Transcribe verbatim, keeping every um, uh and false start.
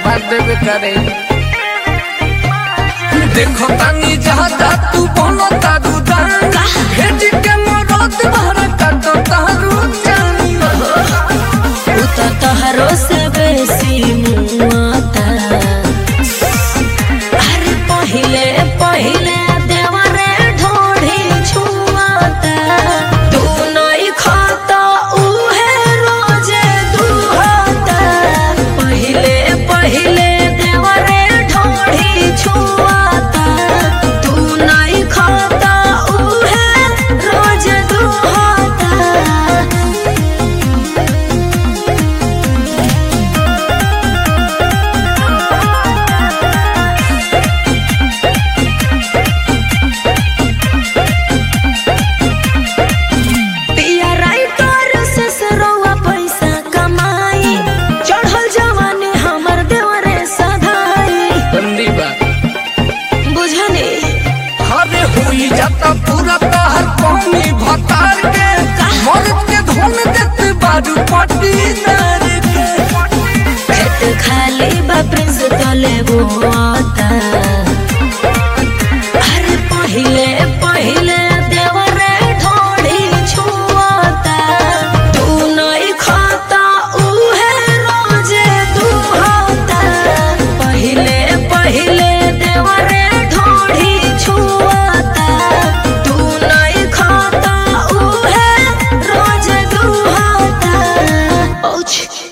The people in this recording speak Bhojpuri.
बात देवे करे देखो तानी जहाजा तू बोलो तारू दान भेज के मरद भरा काटो तारू जानी उता तहरो से बेसी मुआता अरे पहिले पहिले देवरे ढोढ़ी छुआता तू नहीं खाता उहे रोजे दुहाता पहिले पहिले देवरे ढोढ़ी छुआता तू नहीं खाता उहे रोजे दुहाता जाता पूरा तहर कौमी भतार के मर्द के धुन देते बारू पट्टी नर के खेत खाली बा प्रिंस तले वो आता अरे पहिले पहिले देवरे ढोढ़ी छुआता तू नहीं खाता उहे रोजे दुहाता पहिले पहिले देवरे ढोढ़ी छुआता तू नहीं खाता उहे रोजे दुहाता।